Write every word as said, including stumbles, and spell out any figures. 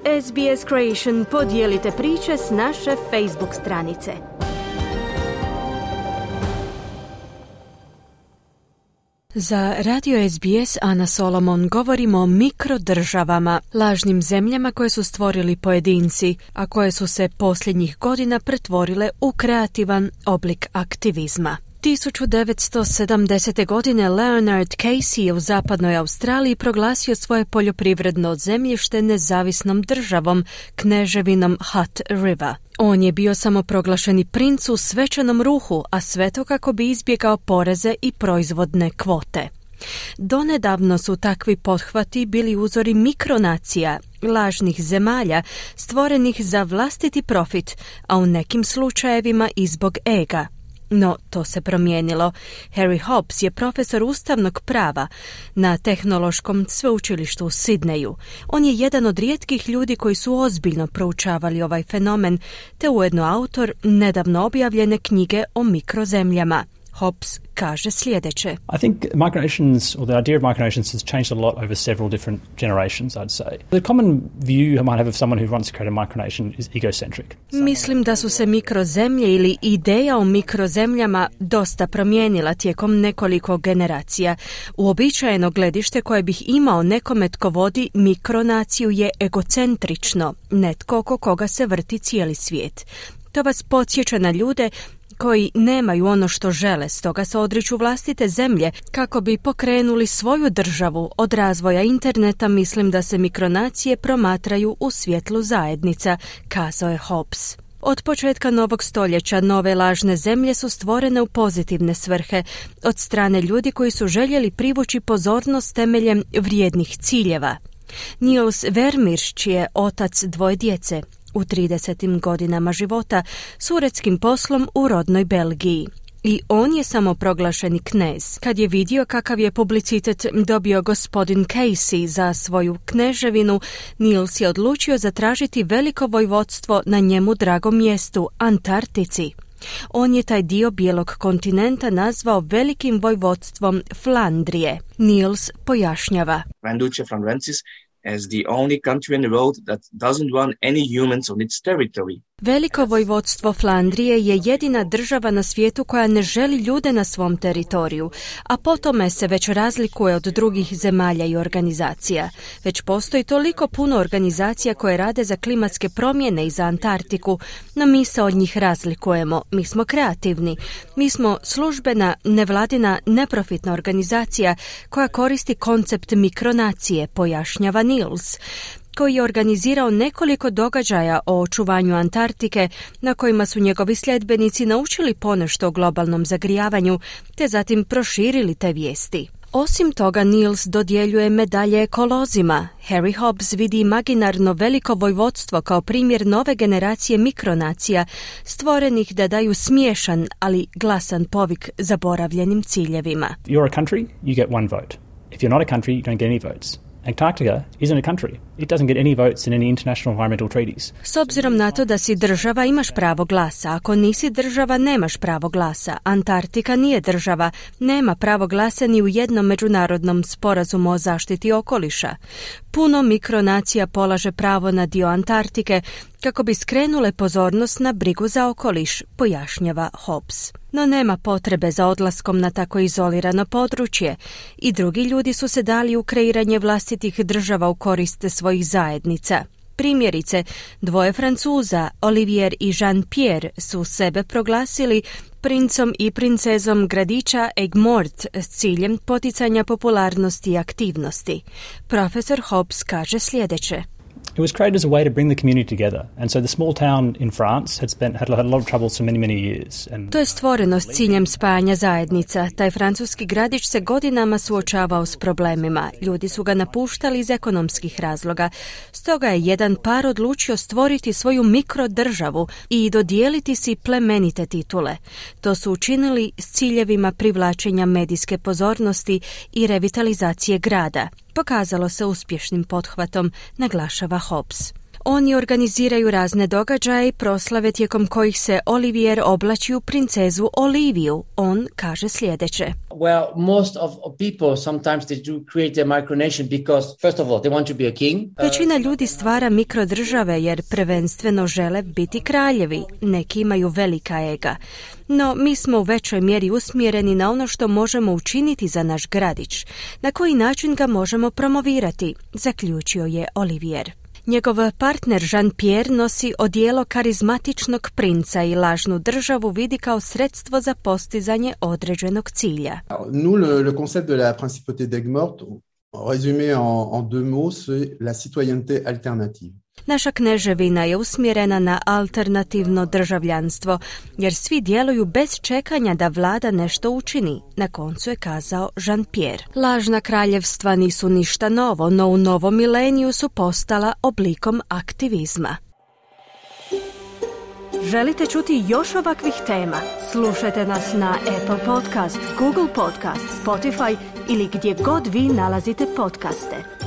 S B S Creation podijelite priče s naše Facebook stranice. Za Radio S B S Ana Solomon govorimo o mikrodržavama, lažnim zemljama koje su stvorili pojedinci, a koje su se posljednjih godina pretvorile u kreativan oblik aktivizma. tisuću devetsto sedamdesete. godine Leonard Casey je u zapadnoj Australiji proglasio svoje poljoprivredno zemljište nezavisnom državom, kneževinom Hutt River. On je bio samoproglašeni princ u svečanom ruhu, a sve to kako bi izbjegao poreze i proizvodne kvote. Donedavno su takvi pothvati bili uzori mikronacija, lažnih zemalja, stvorenih za vlastiti profit, a u nekim slučajevima i zbog ega. No, to se promijenilo. Harry Hobbs je profesor ustavnog prava na Tehnološkom sveučilištu u Sidneju. On je jedan od rijetkih ljudi koji su ozbiljno proučavali ovaj fenomen, te ujedno autor nedavno objavljene knjige o mikrozemljama. Hobbs kaže sljedeće. I think micronations, or the idea of micronations, has changed a lot over several different generations, I'd say. The common view you might have of someone who wants to create a micronation is egocentric. Mislim da su se mikrozemlje ili ideja o mikrozemljama dosta promijenila tijekom nekoliko generacija. Uobičajeno gledište koje bih imao nekome tko vodi mikronaciju je egocentrično, netko oko koga se vrti cijeli svijet. To vas podsjeća na ljude koji nemaju ono što žele, stoga se odriču vlastite zemlje kako bi pokrenuli svoju državu. Od razvoja interneta mislim da se mikronacije promatraju u svjetlu zajednica, kazao je Hobbs. Od početka novog stoljeća nove lažne zemlje su stvorene u pozitivne svrhe od strane ljudi koji su željeli privući pozornost temeljem vrijednih ciljeva. Niels Vermirsch je otac dvoje djece. U tridesetim godinama života s uredskim poslom u rodnoj Belgiji. I on je samoproglašeni knez. Kad je vidio kakav je publicitet dobio gospodin Casey za svoju kneževinu, Niels je odlučio zatražiti veliko vojvodstvo na njemu dragom mjestu, Antarktici. On je taj dio bijelog kontinenta nazvao velikim vojvodstvom Flandrije. Niels pojašnjava. Van Francis as the only country in the world that doesn't want any humans on its territory. Veliko vojvodstvo Flandrije je jedina država na svijetu koja ne želi ljude na svom teritoriju, a po tome se već razlikuje od drugih zemalja i organizacija. Već postoji toliko puno organizacija koje rade za klimatske promjene i za Antarktiku, no mi se od njih razlikujemo. Mi smo kreativni. Mi smo službena, nevladina, neprofitna organizacija koja koristi koncept mikronacije, pojašnjava Niels, koji je organizirao nekoliko događaja o očuvanju Antarktike na kojima su njegovi sljedbenici naučili ponešto o globalnom zagrijavanju te zatim proširili te vijesti. Osim toga, Niels dodjeljuje medalje ekolozima. Harry Hobbs vidi imaginarno veliko vojvodstvo kao primjer nove generacije mikronacija, stvorenih da daju smiješan, ali glasan povik zaboravljenim ciljevima. You're a country, you get one vote. If you're not a country, you don't get any votes. Antarctica isn't a country. It doesn't get any votes in any international environmental treaties. S obzirom na to da si država, imaš pravo glasa. Ako nisi država, nemaš pravo glasa. Antarktika nije država, nema pravo glasa ni u jednom međunarodnom sporazumu o zaštiti okoliša. Puno mikronacija polaže pravo na dio Antarktike kako bi skrenule pozornost na brigu za okoliš, pojašnjava Hobbs. No nema potrebe za odlaskom na tako izolirano područje i drugi ljudi su se dali u kreiranje vlastitih država u korist svojih zajednica. Primjerice, dvoje Francuza, Olivier i Jean-Pierre, su sebe proglasili princom i princezom gradića Aigues-Mortes s ciljem poticanja popularnosti i aktivnosti. Profesor Hobbs kaže sljedeće. It was created as a way to bring the community together, and so the small town in France had spent had, had a lot of trouble for many many years. And to je stvoreno s ciljem spajanja zajednica. Taj francuski gradić se godinama suočavao s problemima. Ljudi su ga napuštali iz ekonomskih razloga. Stoga je jedan par odlučio stvoriti svoju mikrodržavu i dodijeliti si plemenite titule. To su učinili s ciljevima privlačenja medijske pozornosti i revitalizacije grada. Pokazalo se uspješnim pothvatom, naglašava Hobbs. Oni organiziraju razne događaje i proslave tijekom kojih se Olivier oblači u princezu Oliviju. On kaže sljedeće. Well, most of people sometimes they do create their micronation because first of all they want to be a king. Većina ljudi stvara mikrodržave jer prvenstveno žele biti kraljevi. Neki imaju velika ega. No, mi smo u većoj mjeri usmjereni na ono što možemo učiniti za naš gradić. Na koji način ga možemo promovirati, zaključio je Olivier. Njegov partner Jean-Pierre nosi odijelo karizmatičnog princa i lažnu državu vidi kao sredstvo za postizanje određenog cilja. Nous, le, le concept de la principauté d'Aigues-Mortes, résumé en, en deux mots, c'est la citoyenneté alternative. Naša kneževina je usmjerena na alternativno državljanstvo, jer svi djeluju bez čekanja da vlada nešto učini, na koncu je kazao Jean-Pierre. Lažna kraljevstva nisu ništa novo, no u novom mileniju su postala oblikom aktivizma. Želite čuti još ovakvih tema? Slušajte nas na Apple Podcast, Google Podcast, Spotify ili gdje god vi nalazite podcaste.